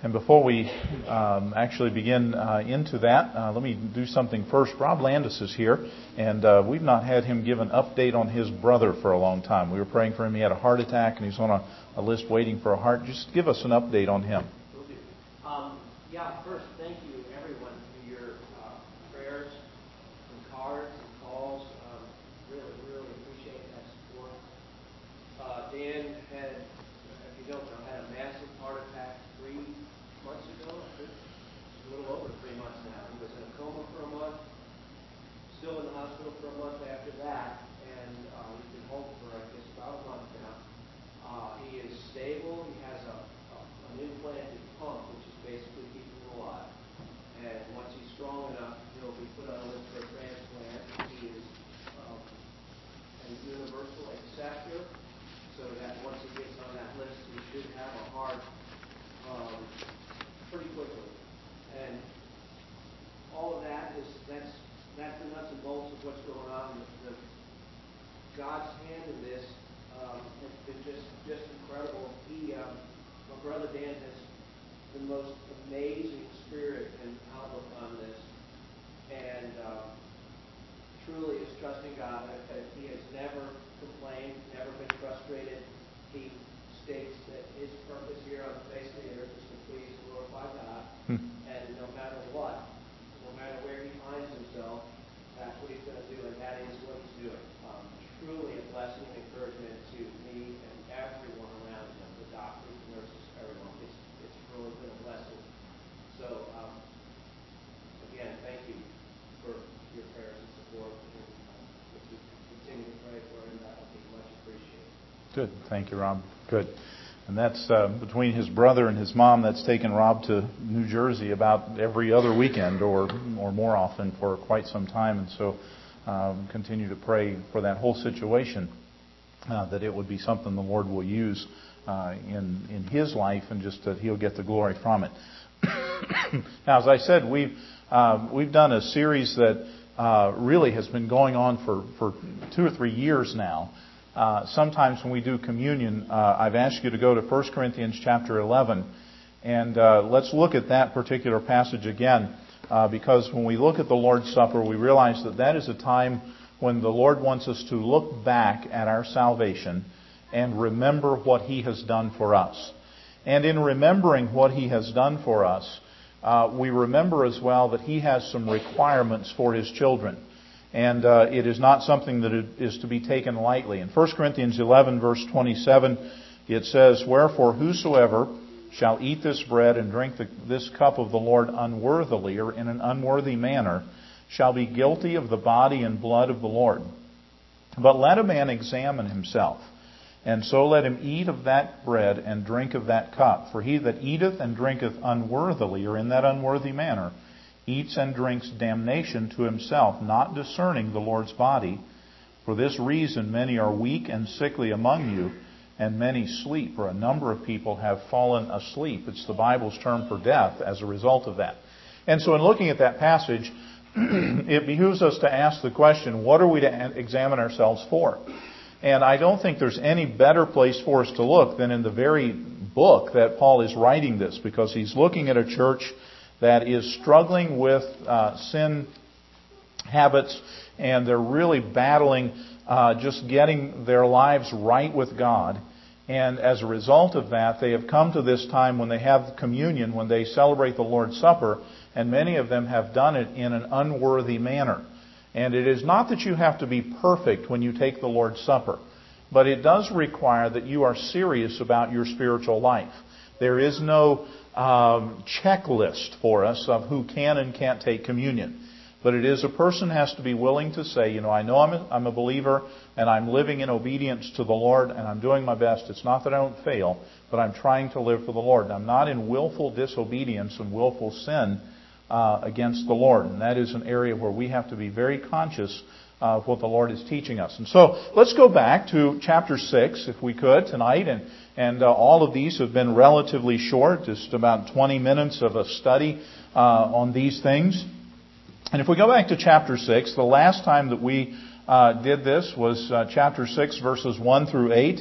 And before we actually begin into that, let me do something first. Rob Landis is here, and we've not had him give an update on his brother for a long time. We were praying for him. He had a heart attack, and he's on a list waiting for a heart. Just give us an update on him. First, thank you, everyone, for your prayers and cards and calls. Really appreciate that support. Dan had, if you don't know, had a massive heart attack 3 months ago. I think it's a little over 3 months now. He was in a coma for a month, still in the hospital for a month after that, and he's been home for, I guess, about a month now. He is stable. He has an implanted pump, which is basically keeping him alive. And once he's strong enough, he'll be put on a list for a transplant. He is a universal acceptor, so that once he gets on that list, he should have a heart pretty quickly. And all of that's the nuts and bolts of what's going on. God's hand in this has been just incredible. My brother Dan has the most amazing spirit and outlook on this, and truly is trusting God. He has never complained, never been frustrated. He states that his purpose here on the face of the earth is to please and glorify God, and no matter what, no matter where he finds himself, that's what he's going to do, and that is what he's doing. Truly a blessing and encouragement to me and everyone around him, the doctors, the nurses, everyone. It's really been a blessing. So, again, thank you for your prayers and support. And if you continue to pray for him, that would be much appreciated. Good. Thank you, Rob. Good. And that's between his brother and his mom, that's taken Rob to New Jersey about every other weekend or more often for quite some time. And so continue to pray for that whole situation, that it would be something the Lord will use in his life, and just that he'll get the glory from it. Now, as I said, we've done a series that really has been going on for 2 or 3 years now. Sometimes when we do communion, I've asked you to go to 1 Corinthians chapter 11, and let's look at that particular passage again, because when we look at the Lord's Supper, we realize that is a time when the Lord wants us to look back at our salvation and remember what He has done for us. And in remembering what He has done for us, we remember as well that He has some requirements for His children. And it is not something that is to be taken lightly. In 1 Corinthians 11, verse 27, it says, "Wherefore whosoever shall eat this bread and drink this cup of the Lord unworthily, or in an unworthy manner, shall be guilty of the body and blood of the Lord. But let a man examine himself, and so let him eat of that bread and drink of that cup. For he that eateth and drinketh unworthily, or in that unworthy manner, eats and drinks damnation to himself, not discerning the Lord's body. For this reason many are weak and sickly among you, and many sleep," or a number of people have fallen asleep. It's the Bible's term for death as a result of that. And so in looking at that passage, it behooves us to ask the question, what are we to examine ourselves for? And I don't think there's any better place for us to look than in the very book that Paul is writing this, because he's looking at a church that is struggling with sin habits, and they're really battling just getting their lives right with God. And as a result of that, they have come to this time when they have communion, when they celebrate the Lord's Supper, and many of them have done it in an unworthy manner. And it is not that you have to be perfect when you take the Lord's Supper, but it does require that you are serious about your spiritual life. There is no checklist for us of who can and can't take communion. But it is a person has to be willing to say, I know I'm a believer and I'm living in obedience to the Lord and I'm doing my best. It's not that I don't fail, but I'm trying to live for the Lord. And I'm not in willful disobedience and willful sin against the Lord. And that is an area where we have to be very conscious of what the Lord is teaching us. And so let's go back to chapter 6, if we could, tonight. And all of these have been relatively short, just about 20 minutes of a study on these things. And if we go back to chapter 6, the last time that we did this was chapter 6, verses 1 through 8.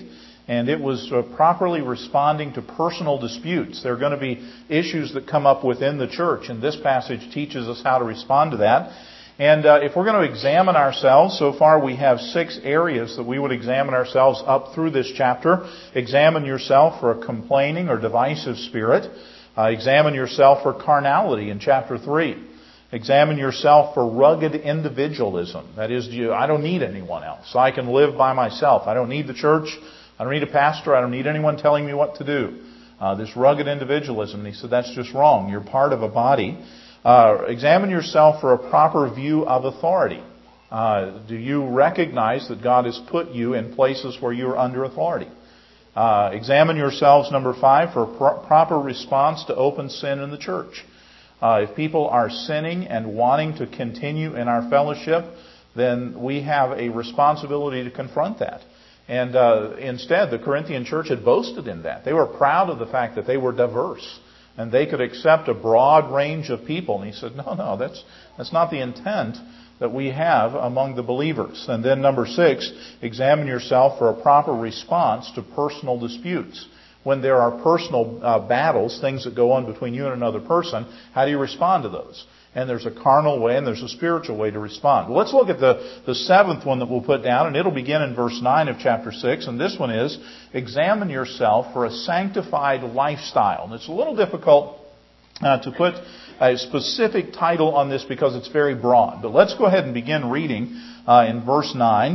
And it was properly responding to personal disputes. There are going to be issues that come up within the church, and this passage teaches us how to respond to that. And if we're going to examine ourselves, so far we have 6 areas that we would examine ourselves up through this chapter. Examine yourself for a complaining or divisive spirit. Examine yourself for carnality in chapter 3. Examine yourself for rugged individualism. That is, I don't need anyone else. I can live by myself. I don't need the church. I don't need a pastor. I don't need anyone telling me what to do. This rugged individualism. And he said that's just wrong. You're part of a body. Examine yourself for a proper view of authority. Do you recognize that God has put you in places where you're under authority? Examine yourselves, number 5, for proper response to open sin in the church. If people are sinning and wanting to continue in our fellowship, then we have a responsibility to confront that. And instead, the Corinthian church had boasted in that. They were proud of the fact that they were diverse and they could accept a broad range of people. And he said, no, that's not the intent that we have among the believers. And then number 6, examine yourself for a proper response to personal disputes. When there are personal battles, things that go on between you and another person, how do you respond to those? And there's a carnal way and there's a spiritual way to respond. Well, let's look at the 7th one that we'll put down, and it'll begin in verse 9 of chapter 6. And this one is, examine yourself for a sanctified lifestyle. And it's a little difficult to put a specific title on this because it's very broad. But let's go ahead and begin reading in verse 9.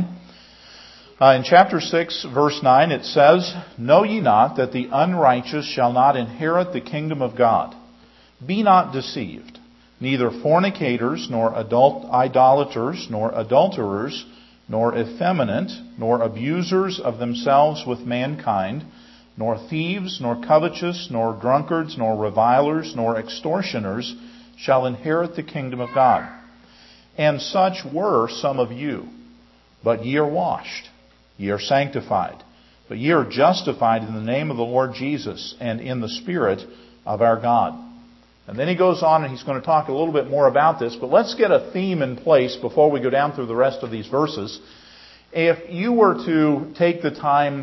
In chapter 6, verse 9, it says, Know ye not that the unrighteous shall not inherit the kingdom of God? Be not deceived. Neither fornicators, nor idolaters, nor adulterers, nor effeminate, nor abusers of themselves with mankind, nor thieves, nor covetous, nor drunkards, nor revilers, nor extortioners shall inherit the kingdom of God. And such were some of you. But ye are washed, ye are sanctified, but ye are justified in the name of the Lord Jesus and in the Spirit of our God. And then he goes on and he's going to talk a little bit more about this, but let's get a theme in place before we go down through the rest of these verses. If you were to take the time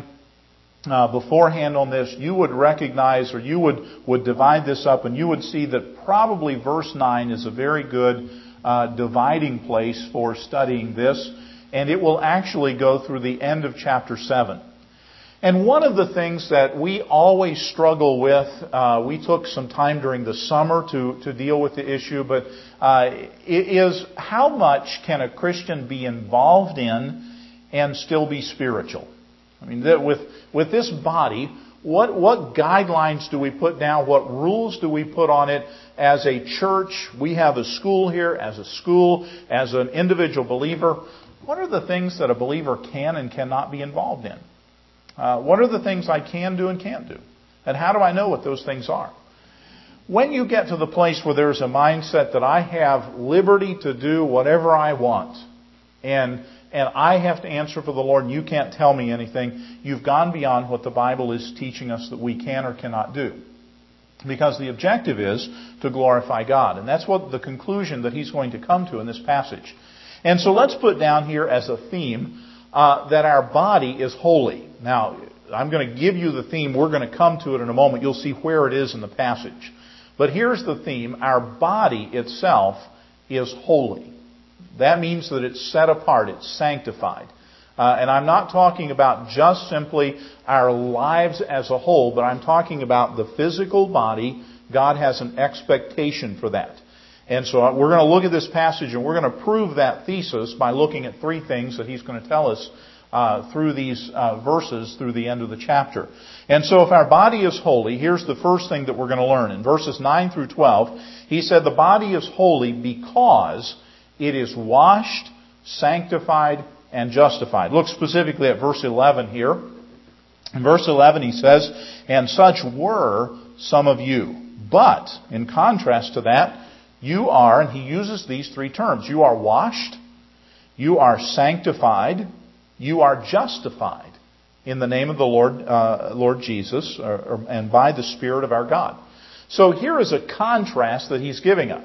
beforehand on this, you would recognize, or you would divide this up, and you would see that probably verse 9 is a very good dividing place for studying this, and it will actually go through the end of chapter 7. And one of the things that we always struggle with, we took some time during the summer to deal with the issue, but is how much can a Christian be involved in and still be spiritual? I mean, with this body, what guidelines do we put down? What rules do we put on it? As a church, we have a school here, as a school, as an individual believer. What are the things that a believer can and cannot be involved in? What are the things I can do and can't do? And how do I know what those things are? When you get to the place where there's a mindset that I have liberty to do whatever I want, and I have to answer for the Lord and you can't tell me anything, you've gone beyond what the Bible is teaching us that we can or cannot do. Because the objective is to glorify God. And that's what the conclusion that he's going to come to in this passage. And so let's put down here as a theme that our body is holy. Now, I'm going to give you the theme. We're going to come to it in a moment. You'll see where it is in the passage. But here's the theme. Our body itself is holy. That means that it's set apart. It's sanctified. And I'm not talking about just simply our lives as a whole, but I'm talking about the physical body. God has an expectation for that. And so we're going to look at this passage and we're going to prove that thesis by looking at 3 things that he's going to tell us through these verses through the end of the chapter. And so if our body is holy, here's the first thing that we're going to learn. In verses 9 through 12, he said the body is holy because it is washed, sanctified, and justified. Look specifically at verse 11 here. In verse 11 he says, and such were some of you. But, in contrast to that, you are, and he uses these 3 terms, you are washed, you are sanctified, you are justified in the name of the Lord Jesus, and by the Spirit of our God. So here is a contrast that he's giving us.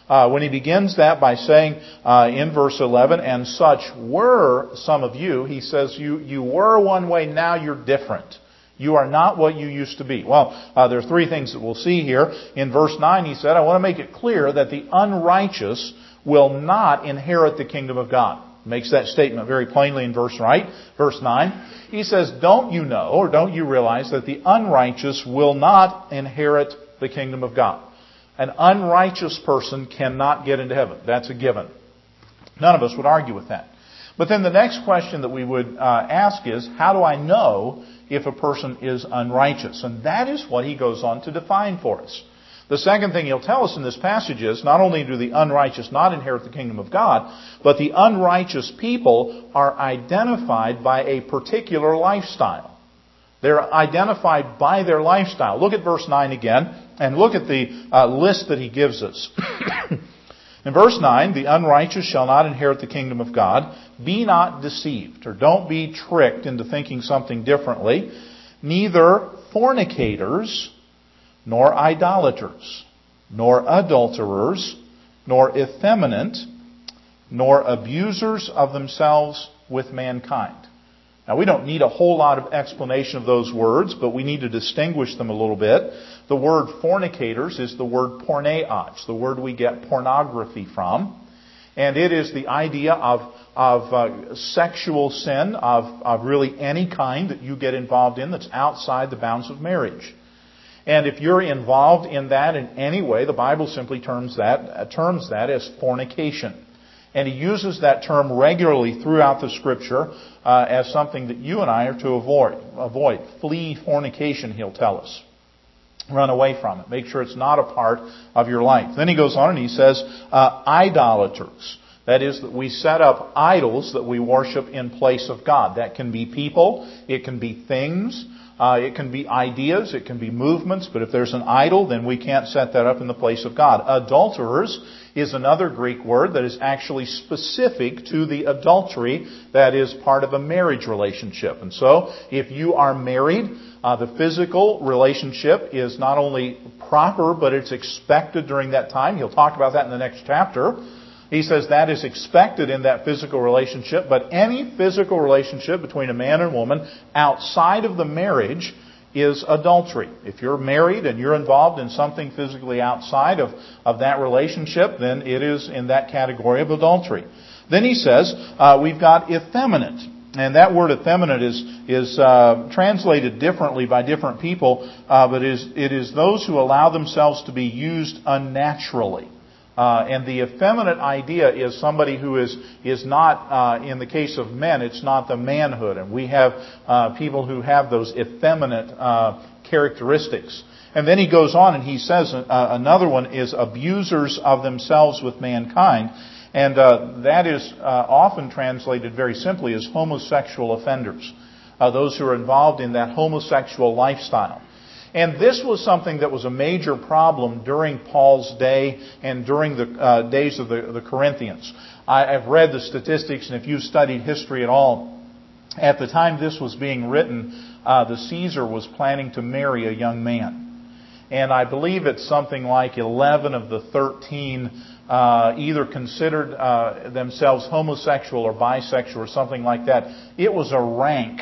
when he begins that by saying in verse 11, and such were some of you, he says, you were one way, now you're different. You are not what you used to be. Well, there are three things that we'll see here. In verse 9, he said, I want to make it clear that the unrighteous will not inherit the kingdom of God. Makes that statement very plainly in verse 9. He says, don't you know, or don't you realize that the unrighteous will not inherit the kingdom of God? An unrighteous person cannot get into heaven. That's a given. None of us would argue with that. But then the next question that we would ask is, how do I know if a person is unrighteous? And that is what he goes on to define for us. The second thing he'll tell us in this passage is, not only do the unrighteous not inherit the kingdom of God, but the unrighteous people are identified by a particular lifestyle. They're identified by their lifestyle. Look at verse 9 again, and look at the list that he gives us. In verse 9, the unrighteous shall not inherit the kingdom of God. Be not deceived, or don't be tricked into thinking something differently. Neither fornicators, nor idolaters, nor adulterers, nor effeminate, nor abusers of themselves with mankind. Now, we don't need a whole lot of explanation of those words, but we need to distinguish them a little bit. The word fornicators is the word porneos, the word we get pornography from. And it is the idea of sexual sin of really any kind that you get involved in that's outside the bounds of marriage. And if you're involved in that in any way, the Bible simply terms that as fornication. And he uses that term regularly throughout the Scripture as something that you and I are to avoid. Flee fornication, he'll tell us. Run away from it. Make sure it's not a part of your life. Then he goes on and he says, idolaters. That is, that we set up idols that we worship in place of God. That can be people. It can be things. It can be ideas. It can be movements. But if there's an idol, then we can't set that up in the place of God. Adulterers is another Greek word that is actually specific to the adultery that is part of a marriage relationship. And so, if you are married, the physical relationship is not only proper, but it's expected during that time. He'll talk about that in the next chapter. He says that is expected in that physical relationship, but any physical relationship between a man and woman outside of the marriage is adultery. If you're married and you're involved in something physically outside of that relationship, then it is in that category of adultery. Then he says, we've got effeminate. And that word effeminate is translated differently by different people, but it is those who allow themselves to be used unnaturally. And the effeminate idea is somebody who is not, in the case of men, it's not the manhood. And we have people who have those effeminate characteristics. And then he goes on and he says another one is abusers of themselves with mankind. And that is often translated very simply as homosexual offenders. Those who are involved in that homosexual lifestyle. And this was something that was a major problem during Paul's day and during the days of the Corinthians. I've read the statistics, and if you've studied history at all, at the time this was being written, the Caesar was planning to marry a young man. And I believe it's something like 11 of the 13 either considered themselves homosexual or bisexual or something like that. It was a rank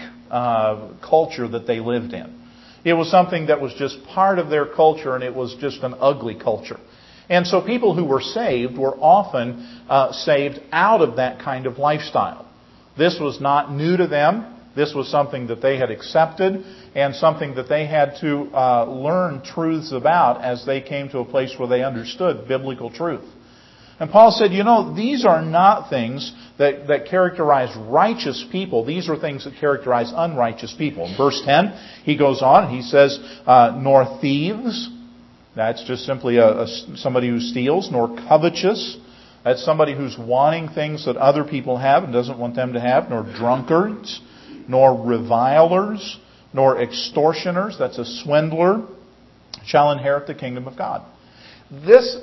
culture that they lived in. It was something that was just part of their culture, and it was just an ugly culture. And so people who were saved were often saved out of that kind of lifestyle. This was not new to them. This was something that they had accepted and something that they had to learn truths about as they came to a place where they understood biblical truth. And Paul said, these are not things that characterize righteous people. These are things that characterize unrighteous people. In verse 10, he goes on and he says, nor thieves. That's just simply somebody who steals. Nor covetous. That's somebody who's wanting things that other people have and doesn't want them to have. Nor drunkards. Nor revilers. Nor extortioners. That's a swindler. Shall inherit the kingdom of God. This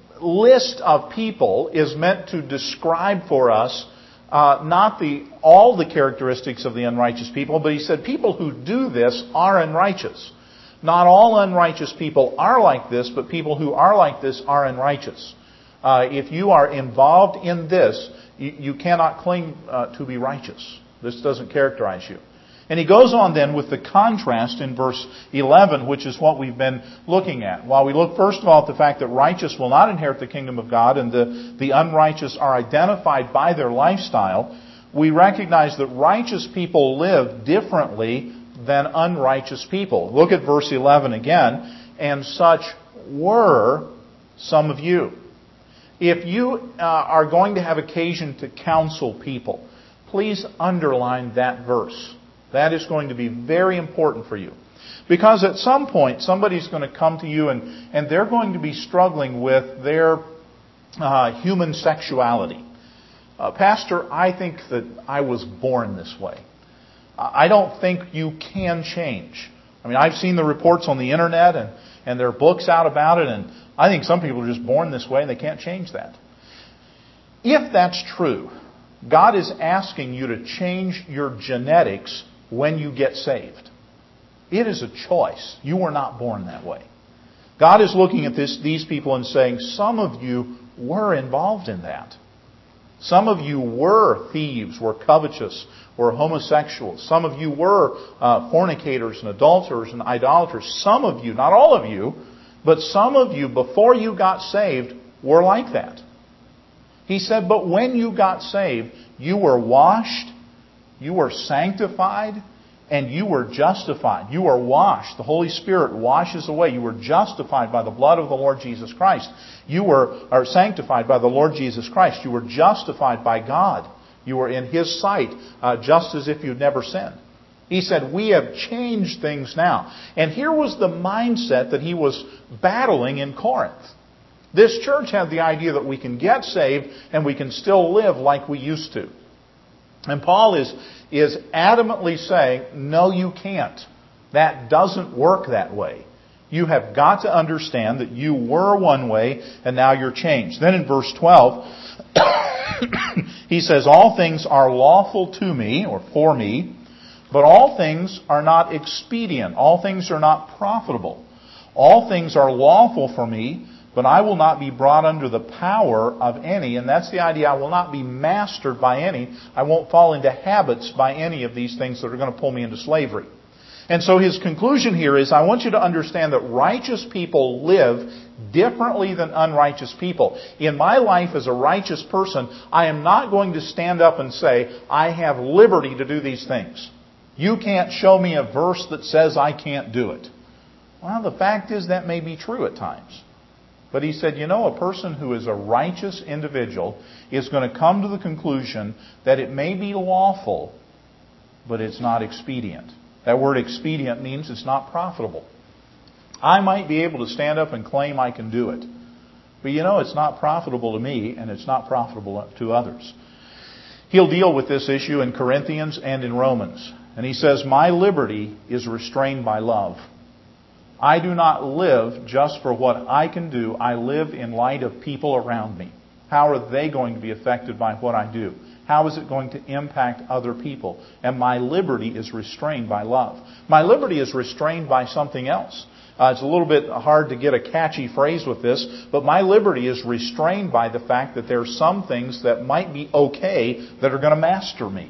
list of people is meant to describe for us not all the characteristics of the unrighteous people, but he said people who do this are unrighteous. Not all unrighteous people are like this, but people who are like this are unrighteous. If you are involved in this, you cannot claim to be righteous. This doesn't characterize you. And he goes on then with the contrast in verse 11, which is what we've been looking at. While we look first of all at the fact that righteous will not inherit the kingdom of God and the unrighteous are identified by their lifestyle, we recognize that righteous people live differently than unrighteous people. Look at verse 11 again. And such were some of you. If you are going to have occasion to counsel people, please underline that verse. That is going to be very important for you. Because at some point, somebody's going to come to you and they're going to be struggling with their human sexuality. Pastor, I think that I was born this way. I don't think you can change. I mean, I've seen the reports on the internet and there are books out about it, and I think some people are just born this way and they can't change that. If that's true, God is asking you to change your genetics when you get saved. It is a choice. You were not born that way. God is looking at these people and saying, some of you were involved in that. Some of you were thieves, were covetous, were homosexuals. Some of you were fornicators and adulterers and idolaters. Some of you, not all of you, but some of you, before you got saved, were like that. He said, but when you got saved, you were washed, you were sanctified, and you were justified. You were washed. The Holy Spirit washes away. You were justified by the blood of the Lord Jesus Christ. You were sanctified by the Lord Jesus Christ. You were justified by God. You were in His sight, just as if you'd never sinned. He said, we have changed things now. And here was the mindset that he was battling in Corinth. This church had the idea that we can get saved and we can still live like we used to. And Paul is adamantly saying, no, you can't. That doesn't work that way. You have got to understand that you were one way and now you're changed. Then in verse 12, he says, all things are lawful to me, or for me, but all things are not expedient. All things are not profitable. All things are lawful for me, but I will not be brought under the power of any. And that's the idea. I will not be mastered by any. I won't fall into habits by any of these things that are going to pull me into slavery. And so his conclusion here is, I want you to understand that righteous people live differently than unrighteous people. In my life as a righteous person, I am not going to stand up and say, I have liberty to do these things. You can't show me a verse that says I can't do it. Well, the fact is that may be true at times. But he said, a person who is a righteous individual is going to come to the conclusion that it may be lawful, but it's not expedient. That word expedient means it's not profitable. I might be able to stand up and claim I can do it. But it's not profitable to me and it's not profitable to others. He'll deal with this issue in Corinthians and in Romans. And he says, my liberty is restrained by love. I do not live just for what I can do. I live in light of people around me. How are they going to be affected by what I do? How is it going to impact other people? And my liberty is restrained by love. My liberty is restrained by something else. It's a little bit hard to get a catchy phrase with this, but my liberty is restrained by the fact that there are some things that might be okay that are going to master me.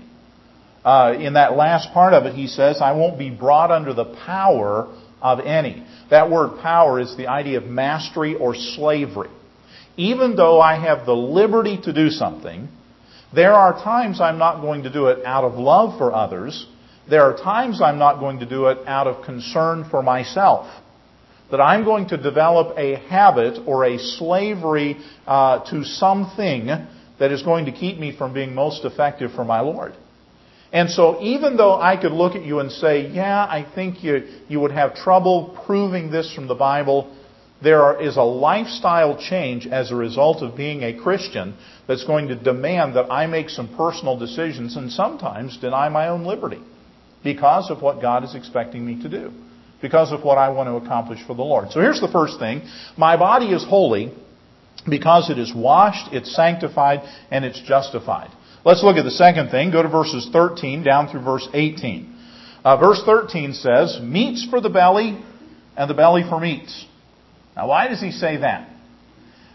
In that last part of it, he says, I won't be brought under the power of any. That word power is the idea of mastery or slavery. Even though I have the liberty to do something, there are times I'm not going to do it out of love for others. There are times I'm not going to do it out of concern for myself. That I'm going to develop a habit or a slavery to something that is going to keep me from being most effective for my Lord. And so even though I could look at you and say, yeah, I think you would have trouble proving this from the Bible, there is a lifestyle change as a result of being a Christian that's going to demand that I make some personal decisions and sometimes deny my own liberty because of what God is expecting me to do, because of what I want to accomplish for the Lord. So here's the first thing. My body is holy because it is washed, it's sanctified, and it's justified. Let's look at the second thing. Go to verses 13 down through verse 18. Verse 13 says, meats for the belly and the belly for meats. Now, why does he say that?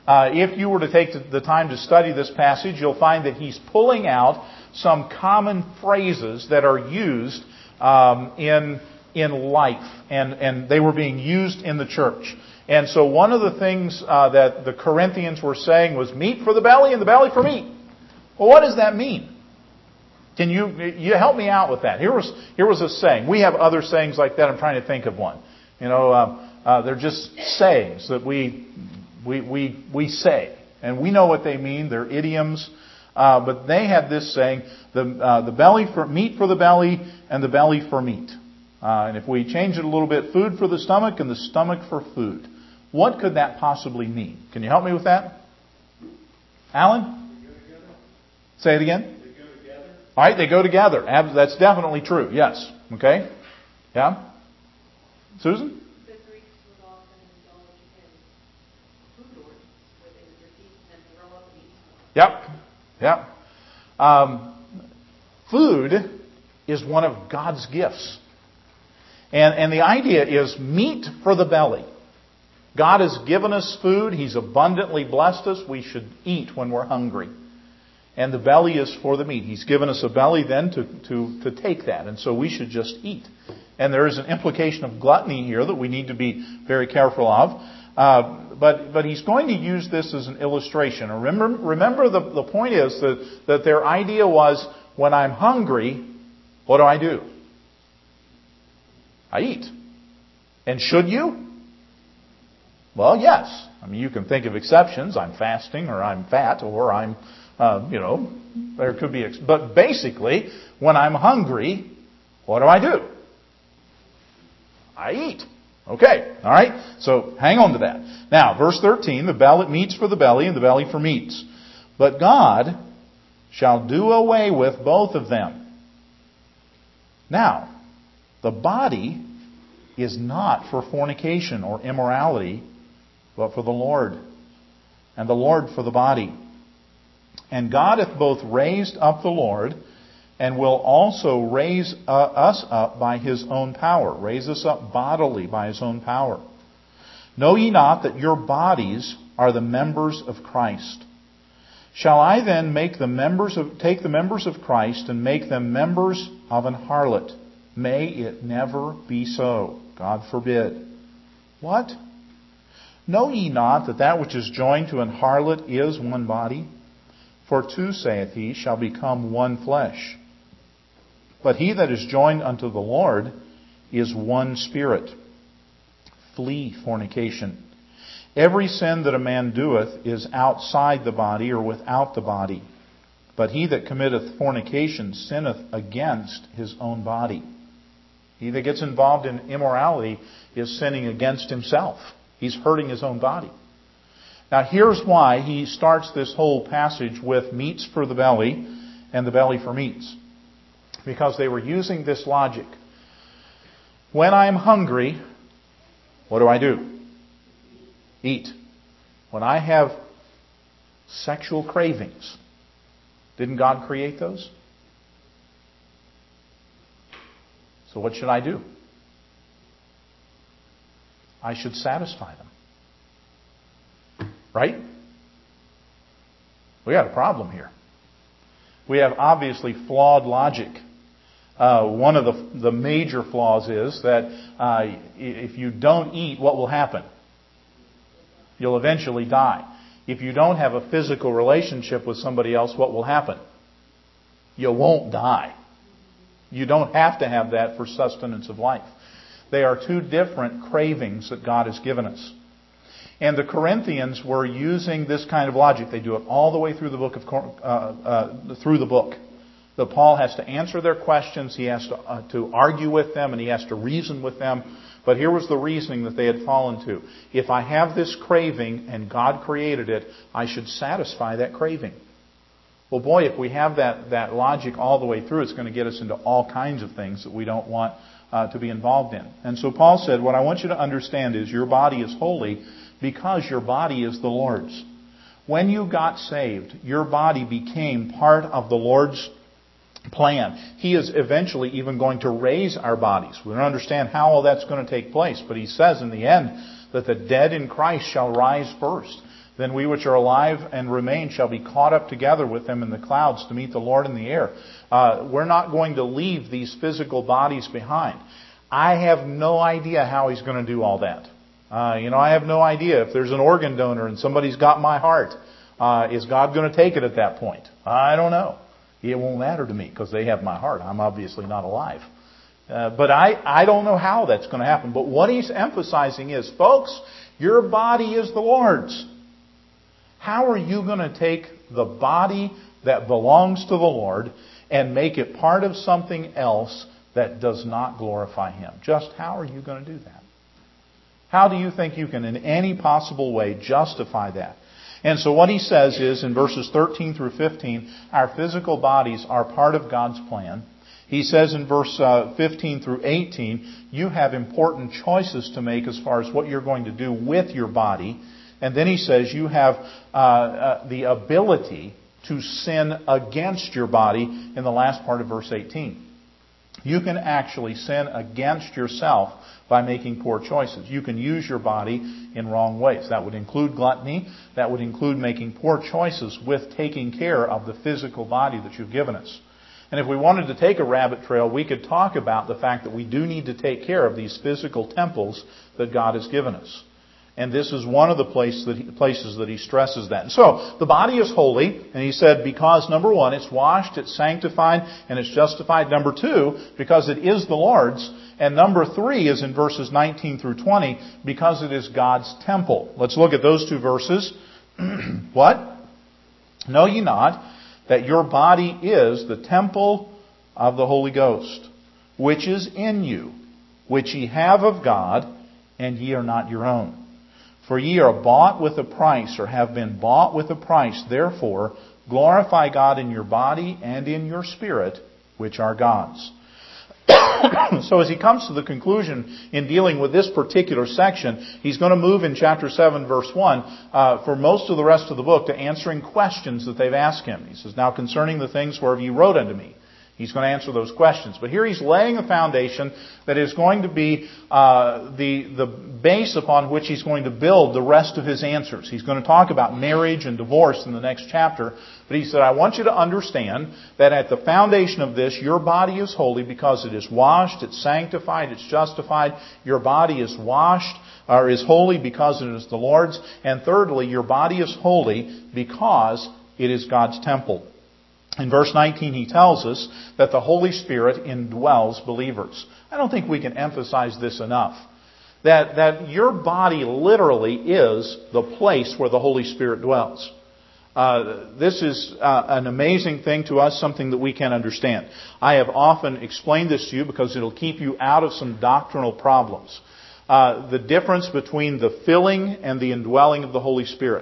If you were to take the time to study this passage, you'll find that he's pulling out some common phrases that are used in life, and they were being used in the church. And so one of the things that the Corinthians were saying was meat for the belly and the belly for meat. Well, what does that mean? Can you help me out with that? Here was a saying. We have other sayings like that. I'm trying to think of one. They're just sayings that we say, and we know what they mean. They're idioms, but they had this saying: the belly for meat for the belly and the belly for meat. And if we change it a little bit, food for the stomach and the stomach for food. What could that possibly mean? Can you help me with that, Alan? Say it again. All right, they go together. That's definitely true. Yes. Okay. Yeah. Susan? The Greeks would often indulge in food orgies where they would repeat and throw up and eat. Yep. Food is one of God's gifts. And the idea is meat for the belly. God has given us food. He's abundantly blessed us. We should eat when we're hungry. And the belly is for the meat. He's given us a belly then to take that. And so we should just eat. And there is an implication of gluttony here that we need to be very careful of. But he's going to use this as an illustration. Remember the point is that their idea was, when I'm hungry, what do? I eat. And should you? Well, yes. I mean, you can think of exceptions. I'm fasting, or I'm fat, or I'm, there could be. But basically, when I'm hungry, what do? I eat. Okay. All right. So hang on to that. Now, verse 13, the belly meats for the belly and the belly for meats. But God shall do away with both of them. Now, the body is not for fornication or immorality, but for the Lord, and the Lord for the body. And God hath both raised up the Lord, and will also raise us up by His own power. Raise us up bodily by His own power. Know ye not that your bodies are the members of Christ? Shall I then take the members of Christ and make them members of an harlot? May it never be so. God forbid. What? Know ye not that that which is joined to an harlot is one body? For two, saith he, shall become one flesh. But he that is joined unto the Lord is one spirit. Flee fornication. Every sin that a man doeth is outside the body, or without the body. But he that committeth fornication sinneth against his own body. He that gets involved in immorality is sinning against himself. He's hurting his own body. Now here's why he starts this whole passage with meats for the belly and the belly for meats. Because they were using this logic. When I'm hungry, what do? Eat. When I have sexual cravings, didn't God create those? So what should I do? I should satisfy them. Right? We got a problem here. We have obviously flawed logic. One of the major flaws is that if you don't eat, what will happen? You'll eventually die. If you don't have a physical relationship with somebody else, what will happen? You won't die. You don't have to have that for sustenance of life. They are two different cravings that God has given us. And the Corinthians were using this kind of logic. They do it all the way through the book That Paul has to answer their questions. He has to argue with them, and he has to reason with them. But here was the reasoning that they had fallen to. If I have this craving and God created it, I should satisfy that craving. Well, boy, if we have that logic all the way through, it's going to get us into all kinds of things that we don't want to be involved in. And so Paul said, what I want you to understand is your body is holy because your body is the Lord's. When you got saved, your body became part of the Lord's plan. He is eventually even going to raise our bodies. We don't understand how all that's going to take place, but he says in the end that the dead in Christ shall rise first. Then we which are alive and remain shall be caught up together with them in the clouds to meet the Lord in the air. We're not going to leave these physical bodies behind. I have no idea how He's going to do all that. I have no idea if there's an organ donor and somebody's got my heart. Is God going to take it at that point? I don't know. It won't matter to me because they have my heart. I'm obviously not alive. But I don't know how that's going to happen. But what He's emphasizing is, folks, your body is the Lord's. How are you going to take the body that belongs to the Lord and make it part of something else that does not glorify Him? Just how are you going to do that? How do you think you can in any possible way justify that? And so what he says is in verses 13 through 15, our physical bodies are part of God's plan. He says in verse 15 through 18, you have important choices to make as far as what you're going to do with your body. And then he says you have the ability to sin against your body in the last part of verse 18. You can actually sin against yourself by making poor choices. You can use your body in wrong ways. That would include gluttony. That would include making poor choices with taking care of the physical body that you've given us. And if we wanted to take a rabbit trail, we could talk about the fact that we do need to take care of these physical temples that God has given us. And this is one of the places that he stresses that. And so, the body is holy, and he said because, number one, it's washed, it's sanctified, and it's justified. Number two, because it is the Lord's. And number three is in verses 19 through 20, because it is God's temple. Let's look at those two verses. What? Know ye not that your body is the temple of the Holy Ghost, which is in you, which ye have of God, and ye are not your own. For ye are bought with a price, or have been bought with a price. Therefore, glorify God in your body and in your spirit, which are God's. So as he comes to the conclusion in dealing with this particular section, he's going to move in chapter 7, verse 1, for most of the rest of the book to answering questions that they've asked him. He says, now concerning the things whereof ye wrote unto me. He's going to answer those questions. But here he's laying a foundation that is going to be the base upon which he's going to build the rest of his answers. He's going to talk about marriage and divorce in the next chapter. But he said, I want you to understand that at the foundation of this, your body is holy because it is washed, it's sanctified, it's justified. Your body is washed, or is holy because it is the Lord's. And thirdly, your body is holy because it is God's temple. In verse 19, he tells us that the Holy Spirit indwells believers. I don't think we can emphasize this enough. That your body literally is the place where the Holy Spirit dwells. This is an amazing thing to us, something that we can understand. I have often explained this to you because it'll keep you out of some doctrinal problems. The difference between the filling and the indwelling of the Holy Spirit.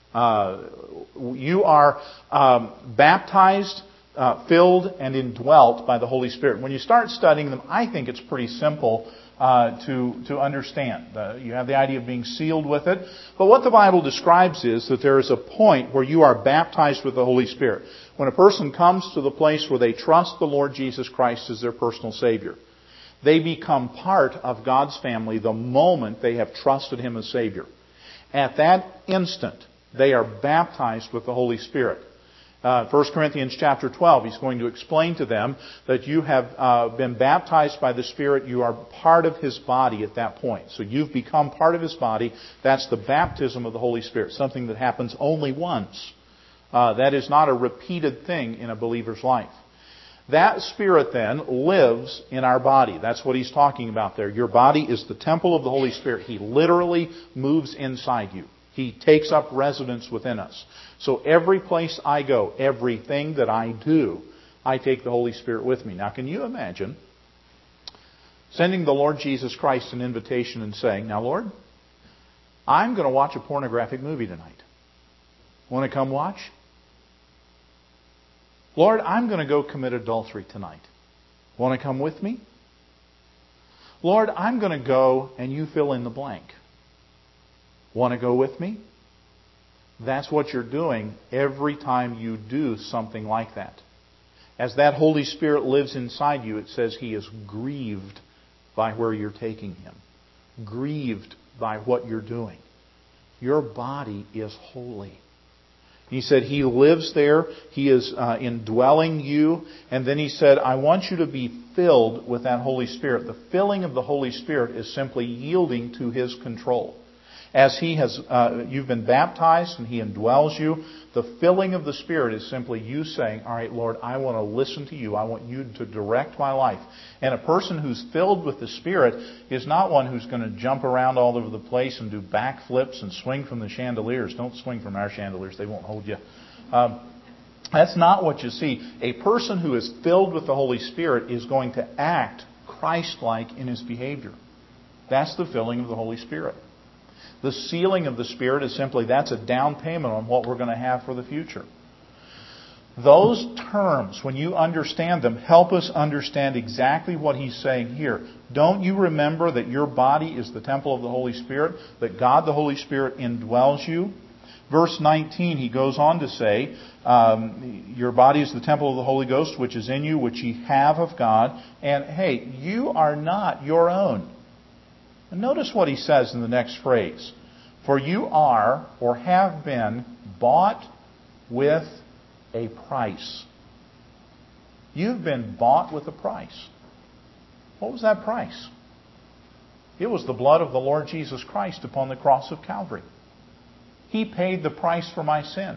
You are baptized, filled, and indwelt by the Holy Spirit. When you start studying them, I think it's pretty simple to understand. You have the idea of being sealed with it. But what the Bible describes is that there is a point where you are baptized with the Holy Spirit. When a person comes to the place where they trust the Lord Jesus Christ as their personal Savior, they become part of God's family the moment they have trusted Him as Savior. At that instant, they are baptized with the Holy Spirit. 1 Corinthians chapter 12, he's going to explain to them that you have been baptized by the Spirit. You are part of His body at that point. So you've become part of His body. That's the baptism of the Holy Spirit, something that happens only once. That is not a repeated thing in a believer's life. That Spirit then lives in our body. That's what he's talking about there. Your body is the temple of the Holy Spirit. He literally moves inside you. He takes up residence within us. So every place I go, everything that I do, I take the Holy Spirit with me. Now, can you imagine sending the Lord Jesus Christ an invitation and saying, now, Lord, I'm going to watch a pornographic movie tonight. Want to come watch? Lord, I'm going to go commit adultery tonight. Want to come with me? Lord, I'm going to go and you fill in the blank. Want to go with me? That's what you're doing every time you do something like that. As that Holy Spirit lives inside you, it says He is grieved by where you're taking Him. Grieved by what you're doing. Your body is holy. He said He lives there. He is indwelling you. And then He said, I want you to be filled with that Holy Spirit. The filling of the Holy Spirit is simply yielding to His control. As you've been baptized and He indwells you, the filling of the Spirit is simply you saying, all right, Lord, I want to listen to you. I want you to direct my life. And a person who's filled with the Spirit is not one who's going to jump around all over the place and do backflips and swing from the chandeliers. Don't swing from our chandeliers. They won't hold you. That's not what you see. A person who is filled with the Holy Spirit is going to act Christ-like in his behavior. That's the filling of the Holy Spirit. The sealing of the Spirit is simply, that's a down payment on what we're going to have for the future. Those terms, when you understand them, help us understand exactly what He's saying here. Don't you remember that your body is the temple of the Holy Spirit? That God the Holy Spirit indwells you? Verse 19, he goes on to say, your body is the temple of the Holy Ghost, which is in you, which ye have of God. And hey, you are not your own. And notice what he says in the next phrase. For you are, or have been, bought with a price. You've been bought with a price. What was that price? It was the blood of the Lord Jesus Christ upon the cross of Calvary. He paid the price for my sin.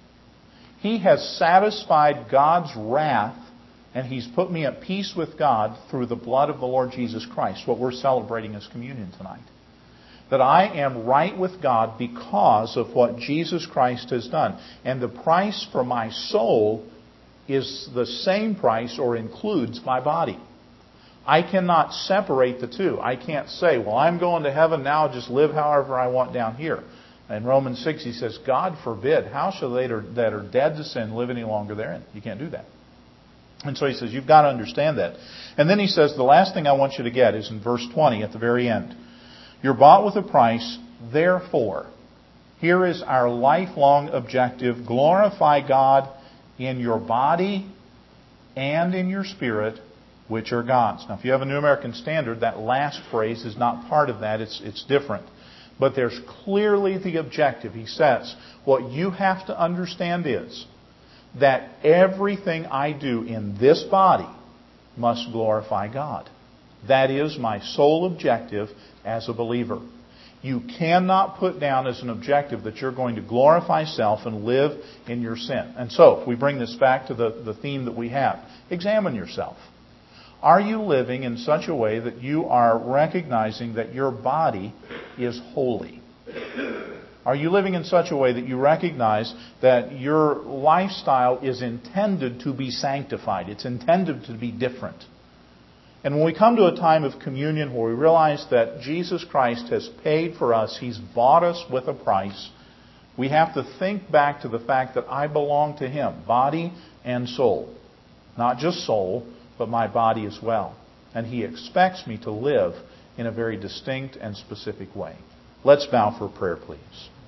He has satisfied God's wrath, and He's put me at peace with God through the blood of the Lord Jesus Christ, what we're celebrating as communion tonight. That I am right with God because of what Jesus Christ has done. And the price for my soul is the same price or includes my body. I cannot separate the two. I can't say, well, I'm going to heaven now, just live however I want down here. In Romans 6 he says, God forbid, how shall they that are dead to sin live any longer therein? You can't do that. And so he says, you've got to understand that. And then he says, the last thing I want you to get is in verse 20 at the very end. You're bought with a price, therefore. Here is our lifelong objective. Glorify God in your body and in your spirit, which are God's. Now, if you have a New American Standard, that last phrase is not part of that. It's different. But there's clearly the objective. He says, what you have to understand is that everything I do in this body must glorify God. That is my sole objective as a believer. You cannot put down as an objective that you're going to glorify self and live in your sin. And so, if we bring this back to the theme that we have, examine yourself. Are you living in such a way that you are recognizing that your body is holy? Are you living in such a way that you recognize that your lifestyle is intended to be sanctified? It's intended to be different. And when we come to a time of communion where we realize that Jesus Christ has paid for us, He's bought us with a price, we have to think back to the fact that I belong to Him, body and soul. Not just soul, but my body as well. And He expects me to live in a very distinct and specific way. Let's bow for prayer, please.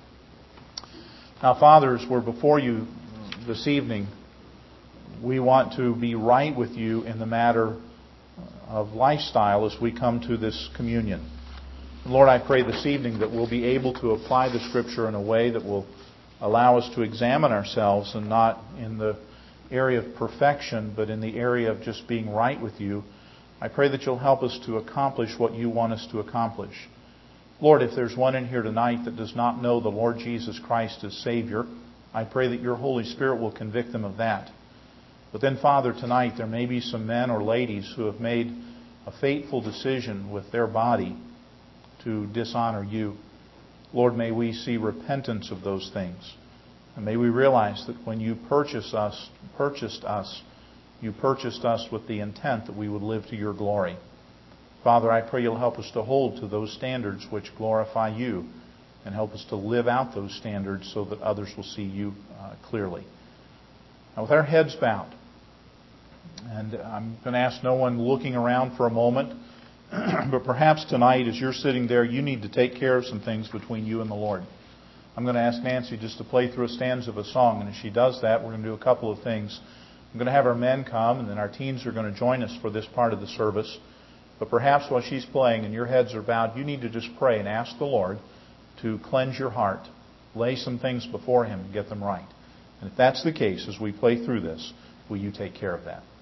Now, fathers, we're before you this evening. We want to be right with you in the matter of lifestyle as we come to this communion. And Lord, I pray this evening that we'll be able to apply the Scripture in a way that will allow us to examine ourselves, and not in the area of perfection, but in the area of just being right with you. I pray that you'll help us to accomplish what you want us to accomplish. Lord, if there's one in here tonight that does not know the Lord Jesus Christ as Savior, I pray that your Holy Spirit will convict them of that. But then, Father, tonight there may be some men or ladies who have made a fateful decision with their body to dishonor you. Lord, may we see repentance of those things. And may we realize that when you purchased us, you purchased us with the intent that we would live to your glory. Father, I pray you'll help us to hold to those standards which glorify you, and help us to live out those standards so that others will see you clearly. Now, with our heads bowed, and I'm going to ask no one looking around for a moment, but perhaps tonight as you're sitting there, you need to take care of some things between you and the Lord. I'm going to ask Nancy just to play through a stanza of a song, and as she does that, we're going to do a couple of things. I'm going to have our men come, and then our teens are going to join us for this part of the service. But perhaps while she's playing and your heads are bowed, you need to just pray and ask the Lord to cleanse your heart, lay some things before Him and get them right. And if that's the case, as we play through this, will you take care of that?